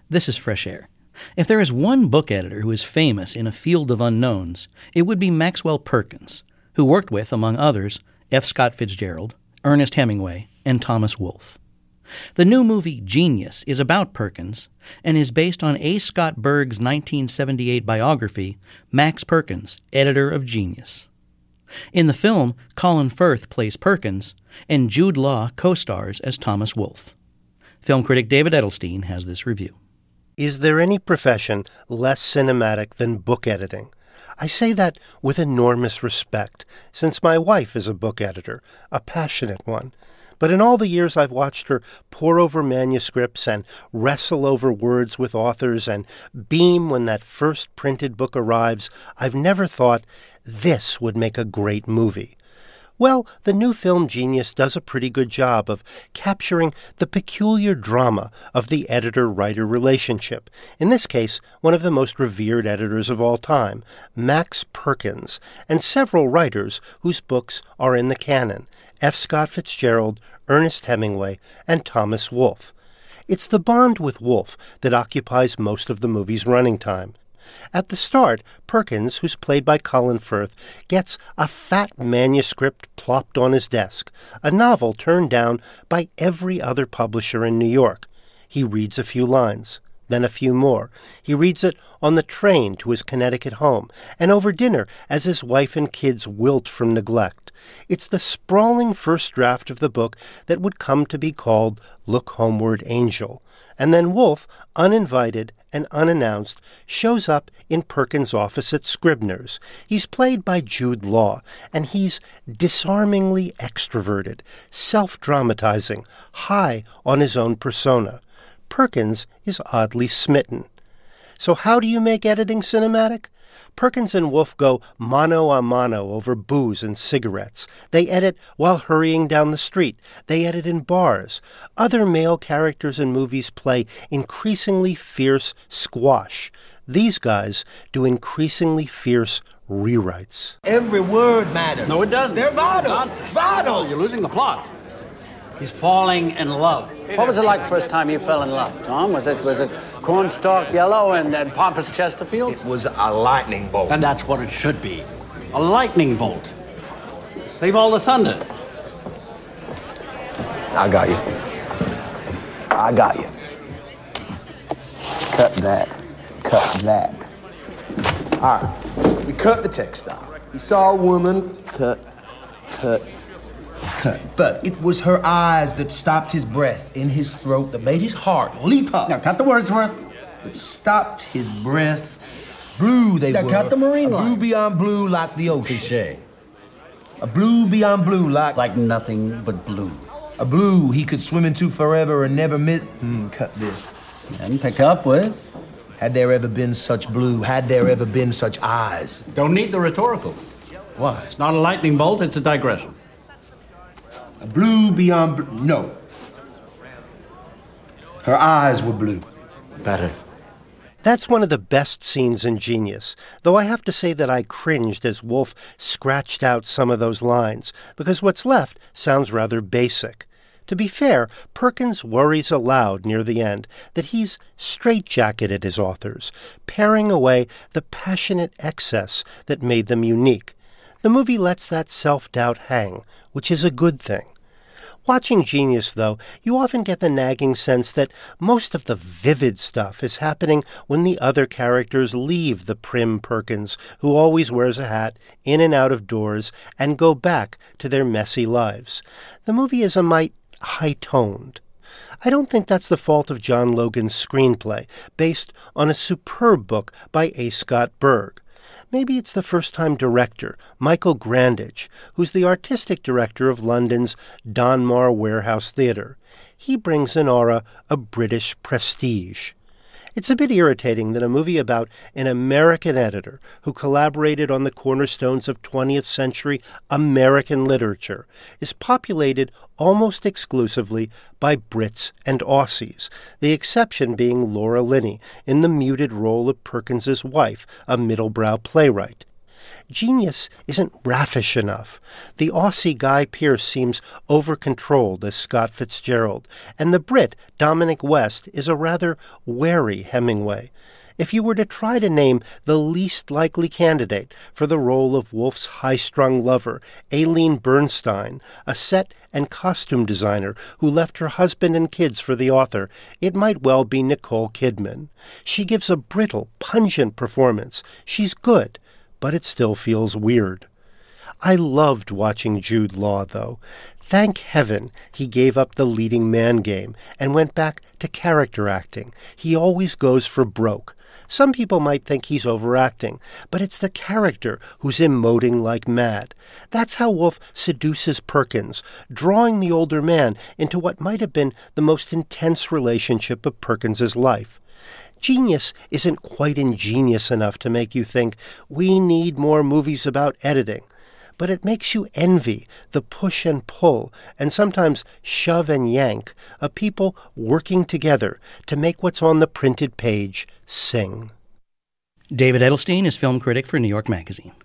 This is Fresh Air. If there is one book editor who is famous in a field of unknowns, it would be Maxwell Perkins, who worked with, among others, F. Scott Fitzgerald, Ernest Hemingway, and Thomas Wolfe. The new movie Genius is about Perkins and is based on A. Scott Berg's 1978 biography, Max Perkins, Editor of Genius. In the film, Colin Firth plays Perkins, and Jude Law co-stars as Thomas Wolfe. Film critic David Edelstein has this review. Is there any profession less cinematic than book editing? I say that with enormous respect, since my wife is a book editor, a passionate one. But in all the years I've watched her pore over manuscripts and wrestle over words with authors and beam when that first printed book arrives, I've never thought, this would make a great movie. Well, the new film Genius does a pretty good job of capturing the peculiar drama of the editor-writer relationship. In this case, one of the most revered editors of all time, Max Perkins, and several writers whose books are in the canon, F. Scott Fitzgerald, Ernest Hemingway, and Thomas Wolfe. It's the bond with Wolfe that occupies most of the movie's running time. At the start, Perkins, who's played by Colin Firth, gets a fat manuscript plopped on his desk, a novel turned down by every other publisher in New York. He reads a few lines, then a few more. He reads it on the train to his Connecticut home, and over dinner as his wife and kids wilt from neglect. It's the sprawling first draft of the book that would come to be called Look Homeward, Angel. And then Wolfe, uninvited and unannounced, shows up in Perkins' office at Scribner's. He's played by Jude Law, and he's disarmingly extroverted, self-dramatizing, high on his own persona. Perkins is oddly smitten. So how do you make editing cinematic? Perkins and Wolfe go mano a mano over booze and cigarettes. They edit while hurrying down the street. They edit in bars. Other male characters in movies play increasingly fierce squash. These guys do increasingly fierce rewrites. Every word matters. No, it doesn't. They're vital. Nonsense. Vital. No, you're losing the plot. He's falling in love. What was it like the first time you fell in love, Tom? Was it cornstalk yellow and pompous Chesterfield? It was a lightning bolt. And that's what it should be. A lightning bolt. Save all the thunder. I got you. I got you. Cut that. Cut that. All right. We cut the textile. We saw a woman. Cut. But it was her eyes that stopped his breath in his throat, that made his heart leap up. Now, cut the Wordsworth. It stopped his breath. Blue they Now, were. cut the marine a blue line. beyond blue like the ocean. Cliché. A blue beyond blue Like nothing but blue. a blue he could swim into forever and never miss. Cut this. And pick up with... Had there ever been such blue? Had there ever been such eyes? Don't need the rhetorical. Why? It's not a lightning bolt, it's a digression. A blue beyond blue. No. Her eyes were blue. Better. That's one of the best scenes in Genius, though I have to say that I cringed as Wolfe scratched out some of those lines, because what's left sounds rather basic. To be fair, Perkins worries aloud near the end that he's straitjacketed his authors, paring away the passionate excess that made them unique. The movie lets that self-doubt hang, which is a good thing. Watching Genius, though, you often get the nagging sense that most of the vivid stuff is happening when the other characters leave the prim Perkins, who always wears a hat, in and out of doors, and go back to their messy lives. The movie is a mite high-toned. I don't think that's the fault of John Logan's screenplay, based on a superb book by A. Scott Berg. Maybe it's the first-time director, Michael Grandage, who's the artistic director of London's Donmar Warehouse Theatre. He brings an aura of British prestige. It's a bit irritating that a movie about an American editor who collaborated on the cornerstones of 20th century American literature is populated almost exclusively by Brits and Aussies, the exception being Laura Linney in the muted role of Perkins's wife, a middlebrow playwright. Genius isn't raffish enough. The Aussie Guy Pearce seems over-controlled as Scott Fitzgerald, and the Brit Dominic West is a rather wary Hemingway. If you were to try to name the least likely candidate for the role of Woolf's high-strung lover, Aileen Bernstein, a set and costume designer who left her husband and kids for the author, it might well be Nicole Kidman. She gives a brittle, pungent performance. She's good, but it still feels weird. I loved watching Jude Law, though. Thank heaven he gave up the leading man game and went back to character acting. He always goes for broke. Some people might think he's overacting, but it's the character who's emoting like mad. That's how Woolf seduces Perkins, drawing the older man into what might have been the most intense relationship of Perkins's life. Genius isn't quite ingenious enough to make you think, we need more movies about editing. But it makes you envy the push and pull, and sometimes shove and yank, of people working together to make what's on the printed page sing. David Edelstein is film critic for New York Magazine.